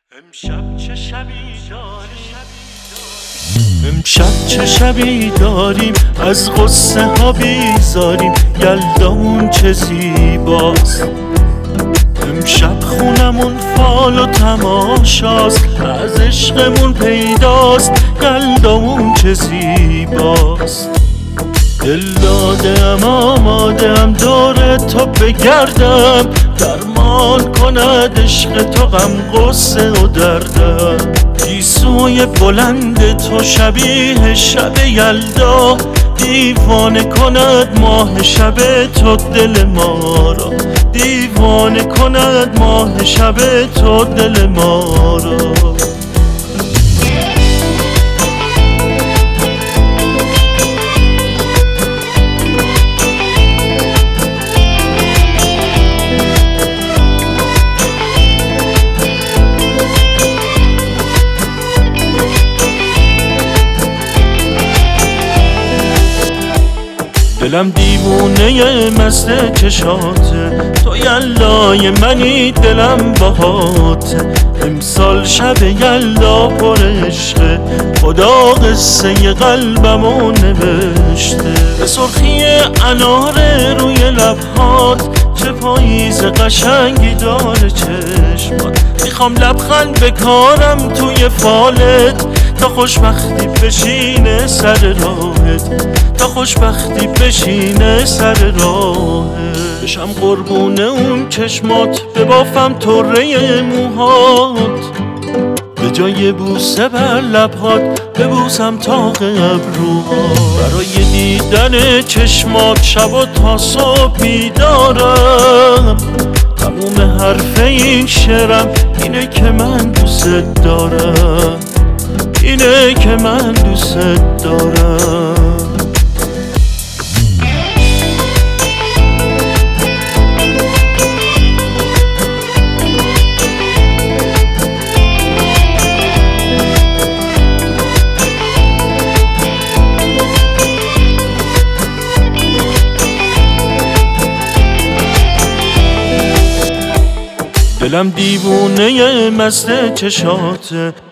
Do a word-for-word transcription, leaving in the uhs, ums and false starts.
امشب چه شبی داریم امشب چه شبی داریم از غصه ها بیزاریم، یلدامون چه زیباست. امشب خونمون فال و تماشاست، از عشقمون پیداست، یلدامون چه زیباست. دل دادم آمادم دور تو بگردم، درمان کند عشق تو غم غصه و دردم. گیسوی بلند تو شبیه شب یلدا، دیوانه کند ماه شب تو دل ما را، دیوانه کند ماه شب تو دل ما را. دلم دیوونه مست چشاته، تو یلدای منی دلم باهاته. امسال شب یلدا پر عشقه، خدا قصه قلبمو نوشته. به سرخی انار روی لبهات، چه پاییز قشنگی داره چشمات. میخوام لبخند بکارم توی فالت، تا خوشبختی بشینه سر راهت، تا خوشبختی بشینه سر راهت. بشم قربونه اون چشمات، ببافم طره موهات، به جای بوسه بر لبهات ببوسم تاق ابروهات. برای دیدن چشمات شب و تا صبح بیدارم، تموم حرف این شعرم اینه که من دوست دارم، اینه که من دوست دارم. دلم دیوونه مست چشاته،